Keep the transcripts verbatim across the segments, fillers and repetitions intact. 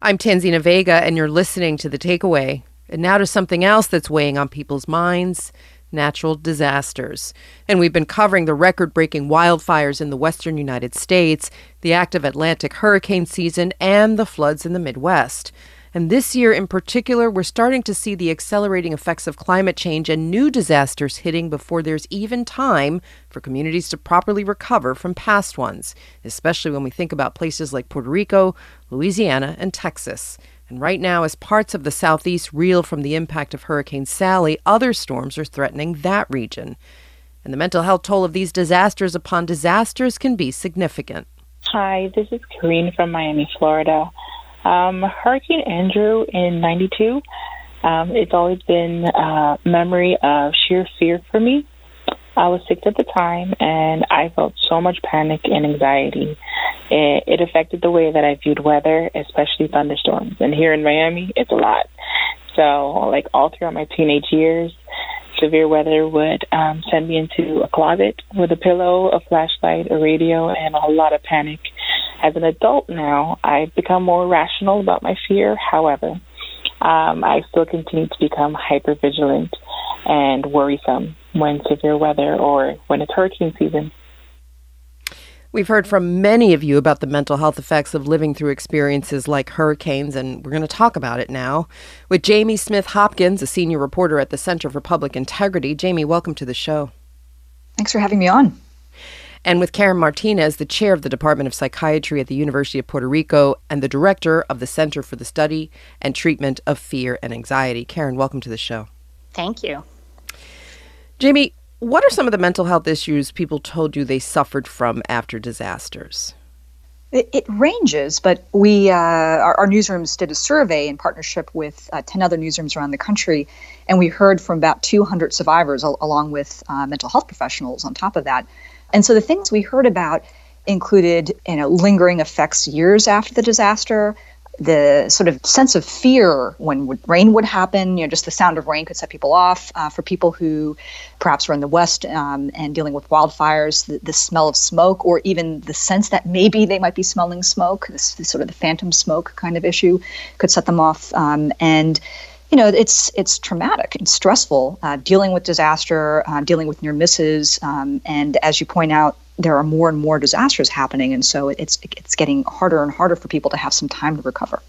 I'm Tanzina Vega, and you're listening to The Takeaway. And now to something else that's weighing on people's minds, natural disasters. And we've been covering the record-breaking wildfires in the western United States, the active Atlantic hurricane season, and the floods in the Midwest. And this year in particular, we're starting to see the accelerating effects of climate change and new disasters hitting before there's even time for communities to properly recover from past ones, especially when we think about places like Puerto Rico, Louisiana, and Texas. And right now, as parts of the Southeast reel from the impact of Hurricane Sally, other storms are threatening that region. And the mental health toll of these disasters upon disasters can be significant. Hi, this is Karine from Miami, Florida. Um, Hurricane Andrew in ninety-two, um, it's always been a memory of sheer fear for me. I was six at the time, and I felt so much panic and anxiety. It, it affected the way that I viewed weather, especially thunderstorms. And here in Miami, it's a lot. So, like, all throughout my teenage years, severe weather would um, send me into a closet with a pillow, a flashlight, a radio, and a lot of panic. As an adult now, I've become more rational about my fear. However, um, I still continue to become hypervigilant and worrisome when severe weather or when it's hurricane season. We've heard from many of you about the mental health effects of living through experiences like hurricanes, and we're going to talk about it now with Jamie Smith Hopkins, a senior reporter at the Center for Public Integrity. Jamie, welcome to the show. Thanks for having me on. And with Karen Martinez, the chair of the Department of Psychiatry at the University of Puerto Rico and the director of the Center for the Study and Treatment of Fear and Anxiety. Karen, welcome to the show. Thank you. Jamie, what are some of the mental health issues people told you they suffered from after disasters? It, it ranges, but we, uh, our, our newsrooms did a survey in partnership with uh, ten other newsrooms around the country, and we heard from about two hundred survivors al- along with uh, mental health professionals on top of that. And so the things we heard about included, you know, lingering effects years after the disaster, the sort of sense of fear when would, rain would happen, you know, just the sound of rain could set people off. Uh, for people who perhaps were in the West um, and dealing with wildfires, the, the smell of smoke, or even the sense that maybe they might be smelling smoke, this, this sort of the phantom smoke kind of issue could set them off. Um, and You know, it's it's traumatic and stressful uh, dealing with disaster, uh, dealing with near misses, um, and as you point out, there are more and more disasters happening, and so it's it's getting harder and harder for people to have some time to recover.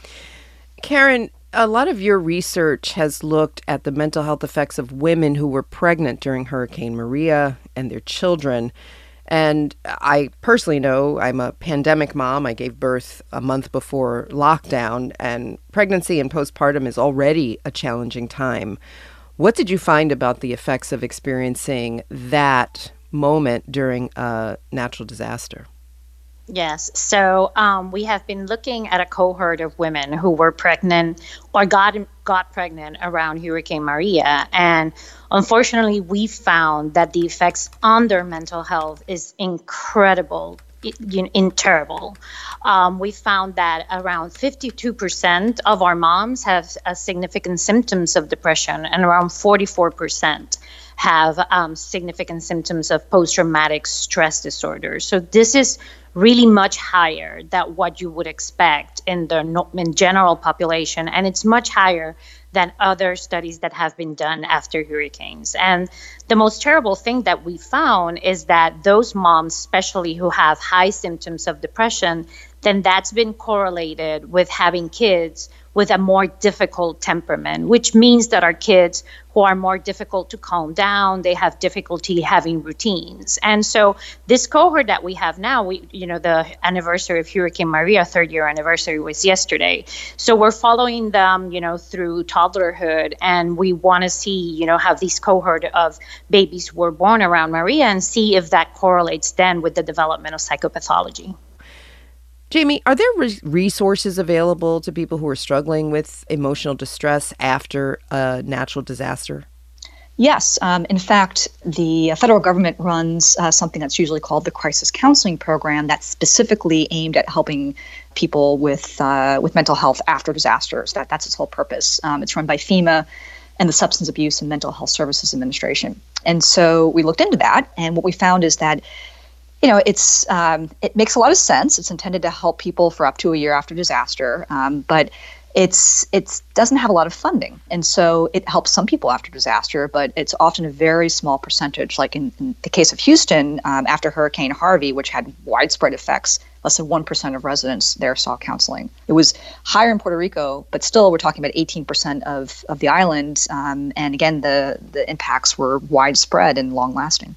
Karen, a lot of your research has looked at the mental health effects of women who were pregnant during Hurricane Maria and their children. And I personally know I'm a pandemic mom. I gave birth a month before lockdown, and pregnancy and postpartum is already a challenging time. What did you find about the effects of experiencing that moment during a natural disaster? Yes. So um, we have been looking at a cohort of women who were pregnant or got got pregnant around Hurricane Maria. And unfortunately, we found that the effects on their mental health is incredible, in, in terrible. Um, we found that around fifty-two percent of our moms have uh, significant symptoms of depression, and around forty-four percent have um, significant symptoms of post-traumatic stress disorder. So this is really much higher than what you would expect in the in general population, and it's much higher than other studies that have been done after hurricanes. And the most terrible thing that we found is that those moms, especially who have high symptoms of depression, then that's been correlated with having kids with a more difficult temperament, which means that our kids who are more difficult to calm down, they have difficulty having routines. And so this cohort that we have now, we, you know, the anniversary of Hurricane Maria, third year anniversary was yesterday. So we're following them, you know, through toddlerhood, and we want to see, you know, how these cohort of babies were born around Maria and see if that correlates then with the development of psychopathology. Jamie, are there re- resources available to people who are struggling with emotional distress after a natural disaster? Yes. Um, in fact, the federal government runs uh, something that's usually called the Crisis Counseling Program that's specifically aimed at helping people with uh, with mental health after disasters. That That's its whole purpose. Um, it's run by FEMA and the Substance Abuse and Mental Health Services Administration. And so we looked into that, and what we found is that you know, it's um, it makes a lot of sense. It's intended to help people for up to a year after disaster, um, but it's it doesn't have a lot of funding, and so it helps some people after disaster, but it's often a very small percentage. Like in, in the case of Houston, um, after Hurricane Harvey, which had widespread effects, less than one percent of residents there saw counseling. It was higher in Puerto Rico, but still we're talking about eighteen percent of, of the island, um, and again, the, the impacts were widespread and long-lasting.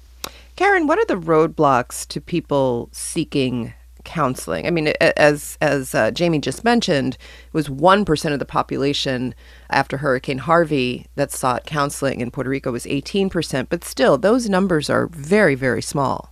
Karen, what are the roadblocks to people seeking counseling? I mean, as as uh, Jamie just mentioned, it was one percent of the population after Hurricane Harvey that sought counseling. In Puerto Rico, it was eighteen percent. But still, those numbers are very, very small.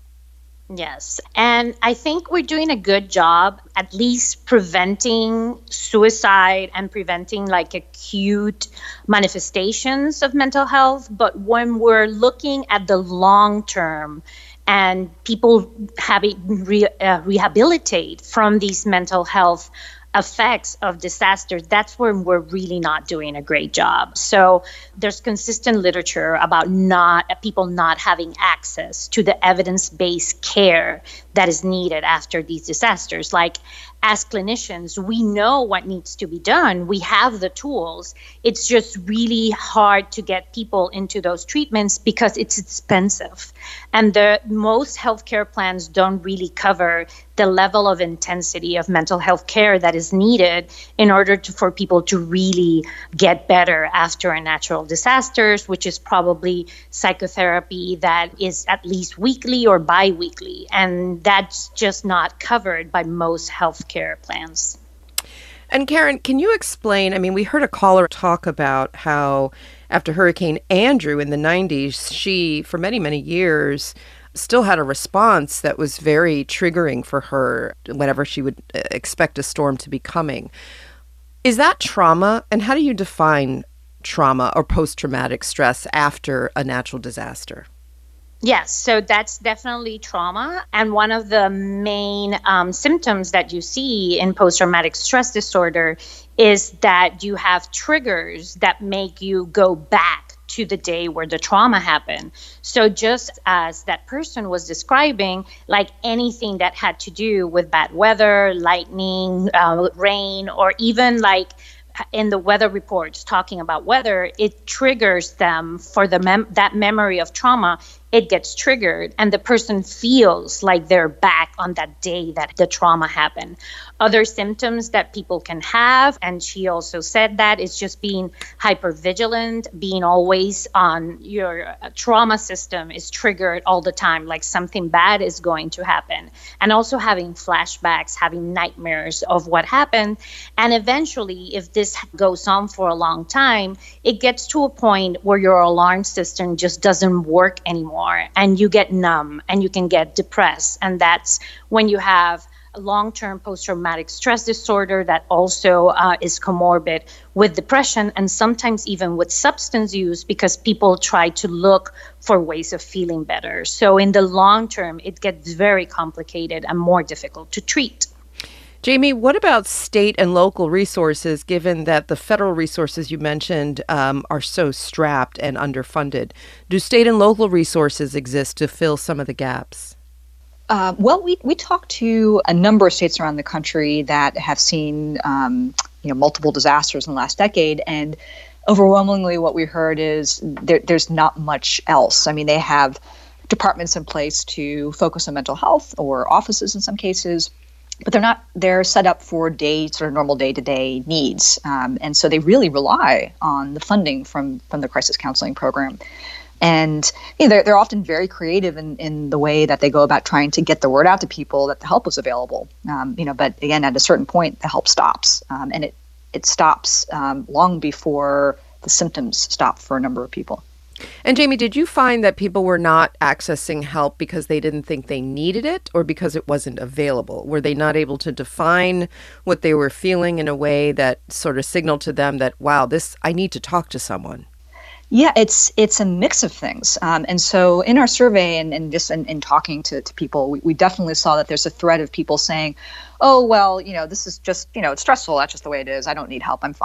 Yes. And I think we're doing a good job at least preventing suicide and preventing like acute manifestations of mental health. But when we're looking at the long term and people having re, uh, rehabilitate from these mental health effects of disasters, that's where we're really not doing a great job. So there's consistent literature about not people not having access to the evidence-based care that is needed after these disasters. Like, as clinicians, we know what needs to be done. We have the tools. It's just really hard to get people into those treatments because it's expensive. And the most healthcare plans don't really cover the level of intensity of mental health care that is needed in order to, for people to really get better after a natural disasters, which is probably psychotherapy that is at least weekly or bi-weekly. And that's just not covered by most healthcare plans. And Karen, can you explain, I mean, we heard a caller talk about how after Hurricane Andrew in the nineties, she, for many, many years, still had a response that was very triggering for her whenever she would expect a storm to be coming. Is that trauma? And how do you define trauma or post-traumatic stress after a natural disaster? Yes, so that's definitely trauma. And one of the main um, symptoms that you see in post-traumatic stress disorder is that you have triggers that make you go back to the day where the trauma happened. So just as that person was describing, like anything that had to do with bad weather, lightning, uh, rain, or even like in the weather reports talking about weather, it triggers them for the mem- that memory of trauma. It gets triggered and the person feels like they're back on that day that the trauma happened. Other symptoms that people can have, and she also said that, is just being hypervigilant, being always on your trauma system is triggered all the time, like something bad is going to happen. And also having flashbacks, having nightmares of what happened. And eventually, if this goes on for a long time, it gets to a point where your alarm system just doesn't work anymore. And you get numb and you can get depressed. And that's when you have a long-term post-traumatic stress disorder that also uh, is comorbid with depression and sometimes even with substance use, because people try to look for ways of feeling better. So in the long term, it gets very complicated and more difficult to treat. Jamie, what about state and local resources, given that the federal resources you mentioned um, are so strapped and underfunded? Do state and local resources exist to fill some of the gaps? Uh, well, we we talked to a number of states around the country that have seen um, you know multiple disasters in the last decade, and overwhelmingly what we heard is there, there's not much else. I mean, they have departments in place to focus on mental health, or offices in some cases, but they're not, they're set up for day, sort of normal day-to-day needs. Um, and so they really rely on the funding from, from the crisis counseling program. And you know, they're, they're often very creative in, in the way that they go about trying to get the word out to people that the help is available. Um, you know, but again, at a certain point, the help stops. Um, and it, it stops um, long before the symptoms stop for a number of people. And Jamie, did you find that people were not accessing help because they didn't think they needed it, or because it wasn't available? Were they not able to define what they were feeling in a way that sort of signaled to them that, wow, this, I need to talk to someone? Yeah, it's it's a mix of things. Um, and so in our survey and, and just in, in talking to, to people, we, we definitely saw that there's a thread of people saying, oh, well, you know, this is just, you know, it's stressful. That's just the way it is. I don't need help. I'm fine.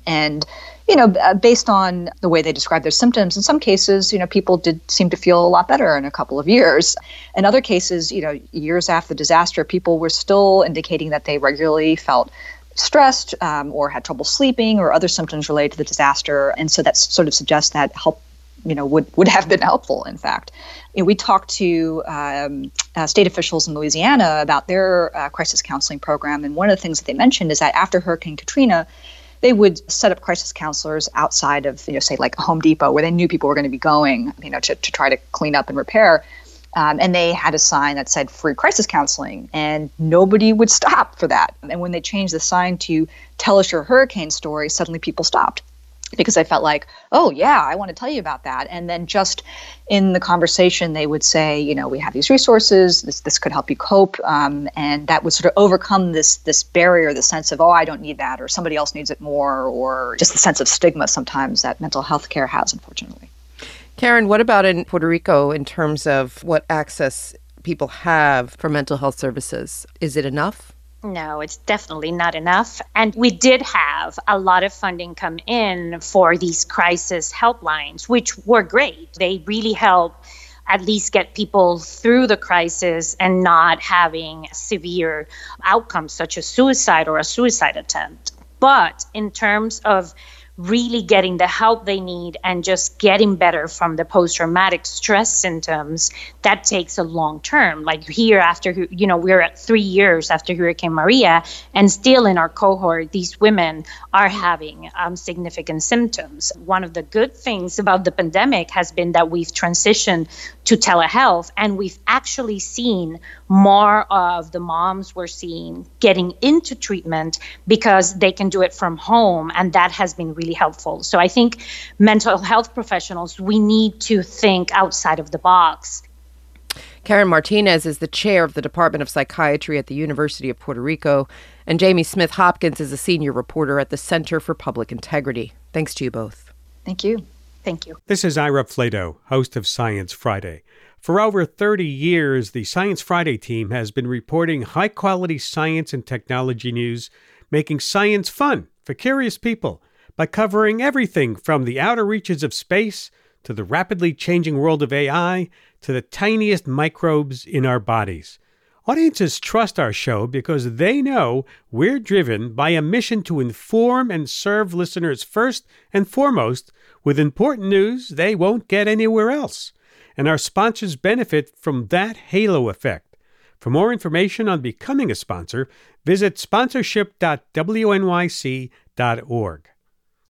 And, you know, based on the way they describe their symptoms, in some cases, you know, people did seem to feel a lot better in a couple of years. In other cases, you know, years after the disaster, people were still indicating that they regularly felt stressed um, or had trouble sleeping or other symptoms related to the disaster. And so that sort of suggests that help, you know, would, would have been helpful, in fact. You know, we talked to um, uh, state officials in Louisiana about their uh, crisis counseling program. And one of the things that they mentioned is that after Hurricane Katrina, they would set up crisis counselors outside of, you know, say like a Home Depot where they knew people were going to be going, you know, to, to try to clean up and repair. Um, and they had a sign that said free crisis counseling, and nobody would stop for that. And when they changed the sign to tell us your hurricane story, suddenly people stopped because I felt like, oh, yeah, I want to tell you about that. And then just in the conversation, they would say, you know, we have these resources, this this could help you cope. Um, and that would sort of overcome this this barrier, the sense of, oh, I don't need that, or somebody else needs it more, or just the sense of stigma sometimes that mental health care has, unfortunately. Karen, what about in Puerto Rico in terms of what access people have for mental health services? Is it enough? No, it's definitely not enough. And we did have a lot of funding come in for these crisis helplines, which were great. They really help at least get people through the crisis and not having severe outcomes such as suicide or a suicide attempt. But in terms of really getting the help they need and just getting better from the post-traumatic stress symptoms, that takes a long term. Like here after, you know, we're at three years after Hurricane Maria, and still in our cohort, these women are having um, significant symptoms. One of the good things about the pandemic has been that we've transitioned to telehealth, and we've actually seen more of the moms we're seeing getting into treatment because they can do it from home, and that has been really helpful. So I think mental health professionals, we need to think outside of the box. Karen Martinez is the chair of the Department of Psychiatry at the University of Puerto Rico, and Jamie Smith Hopkins is a senior reporter at the Center for Public Integrity. Thanks to you both. Thank you. Thank you. This is Ira Flato, host of Science Friday. For over thirty years, the Science Friday team has been reporting high-quality science and technology news, making science fun for curious people by covering everything from the outer reaches of space to the rapidly changing world of A I to the tiniest microbes in our bodies. Audiences trust our show because they know we're driven by a mission to inform and serve listeners first and foremost with important news they won't get anywhere else. And our sponsors benefit from that halo effect. For more information on becoming a sponsor, visit sponsorship dot w n y c dot org.